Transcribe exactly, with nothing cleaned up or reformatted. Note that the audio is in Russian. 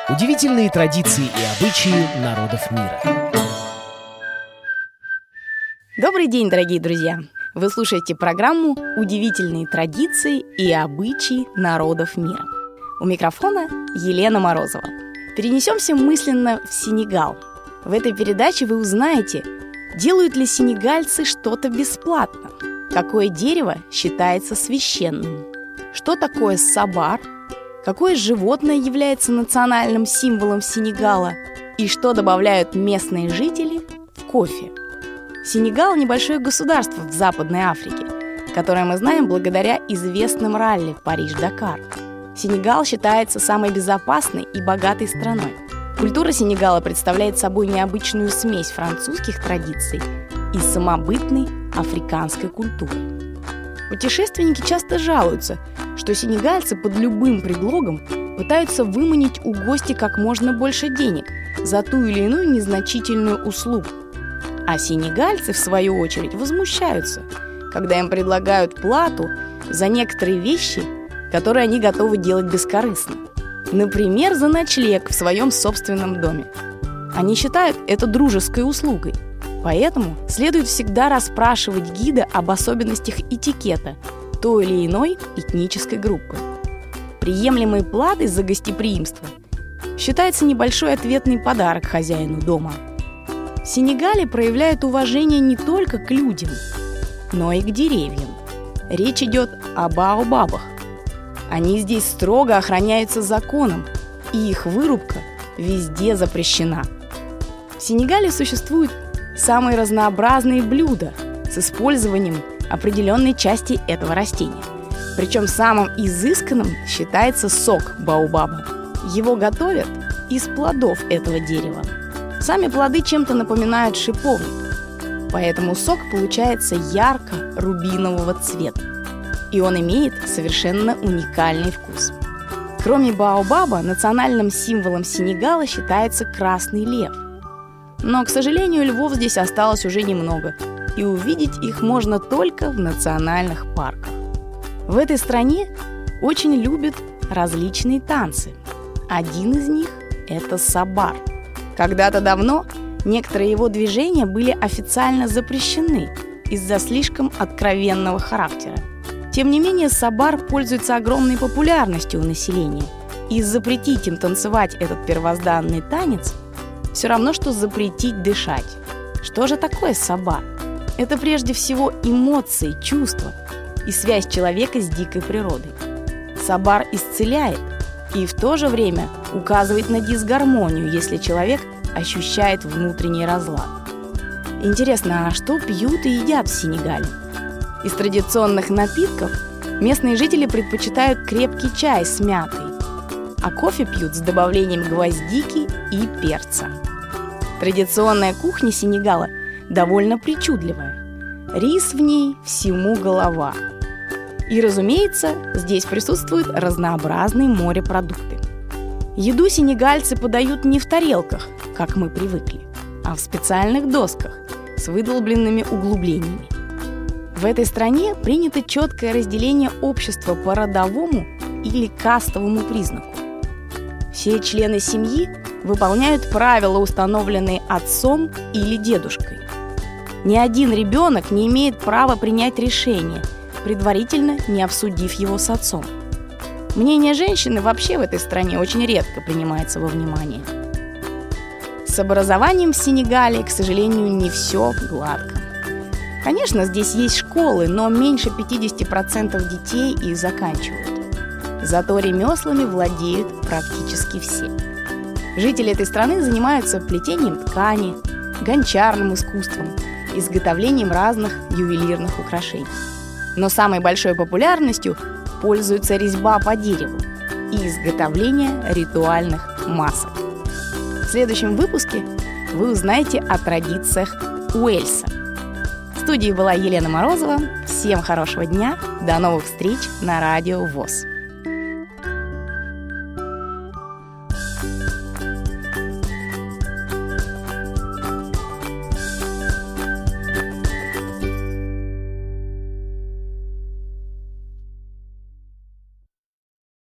Удивительные традиции и обычаи народов мира. Добрый день, дорогие друзья! Вы слушаете программу «Удивительные традиции и обычаи народов мира». У микрофона Елена Морозова. Перенесемся мысленно в Сенегал. В этой передаче вы узнаете, делают ли сенегальцы что-то бесплатно, какое дерево считается священным, что такое сабар, какое животное является национальным символом Сенегала и что добавляют местные жители в кофе. Сенегал – небольшое государство в Западной Африке, которое мы знаем благодаря известным ралли Париж-Дакар. Сенегал считается самой безопасной и богатой страной. Культура Сенегала представляет собой необычную смесь французских традиций и самобытной африканской культуры. Путешественники часто жалуются, что сенегальцы под любым предлогом пытаются выманить у гостя как можно больше денег за ту или иную незначительную услугу. А сенегальцы, в свою очередь, возмущаются, когда им предлагают плату за некоторые вещи, которые они готовы делать бескорыстно. Например, за ночлег в своем собственном доме. Они считают это дружеской услугой. Поэтому следует всегда расспрашивать гида об особенностях этикета той или иной этнической группы. Приемлемой платой за гостеприимство считается небольшой ответный подарок хозяину дома. В Сенегале проявляют уважение не только к людям, но и к деревьям. Речь идет о баобабах. Они здесь строго охраняются законом, и их вырубка везде запрещена. В Сенегале существуют самые разнообразные блюда с использованием определенной части этого растения. Причем самым изысканным считается сок баобаба. Его готовят из плодов этого дерева. Сами плоды чем-то напоминают шиповник, поэтому сок получается ярко-рубинового цвета, и он имеет совершенно уникальный вкус. Кроме баобаба, национальным символом Сенегала считается красный лев. Но, к сожалению, львов здесь осталось уже немного, и увидеть их можно только в национальных парках. В этой стране очень любят различные танцы. Один из них – это сабар. Когда-то давно некоторые его движения были официально запрещены из-за слишком откровенного характера. Тем не менее, сабар пользуется огромной популярностью у населения, и запретить им танцевать этот первозданный танец – все равно, что запретить дышать. Что же такое сабар? Это прежде всего эмоции, чувства и связь человека с дикой природой. Сабар исцеляет и в то же время указывает на дисгармонию, если человек ощущает внутренний разлад. Интересно, а что пьют и едят в Сенегале? Из традиционных напитков местные жители предпочитают крепкий чай с мятой, а кофе пьют с добавлением гвоздики и перца. Традиционная кухня Сенегала довольно причудливая. Рис в ней всему голова. И, разумеется, здесь присутствуют разнообразные морепродукты. Еду сенегальцы подают не в тарелках, как мы привыкли, а в специальных досках с выдолбленными углублениями. В этой стране принято четкое разделение общества по родовому или кастовому признаку. Все члены семьи выполняют правила, установленные отцом или дедушкой. Ни один ребенок не имеет права принять решение, предварительно не обсудив его с отцом. Мнение женщины вообще в этой стране очень редко принимается во внимание. С образованием в Сенегале, к сожалению, не все гладко. Конечно, здесь есть школы, но меньше пятьдесят процентов детей их заканчивают. Зато ремеслами владеют практически все. Жители этой страны занимаются плетением ткани, гончарным искусством, изготовлением разных ювелирных украшений. Но самой большой популярностью пользуется резьба по дереву и изготовление ритуальных масок. В следующем выпуске вы узнаете о традициях Уэльса. В студии была Елена Морозова. Всем хорошего дня. До новых встреч на радио ВОС.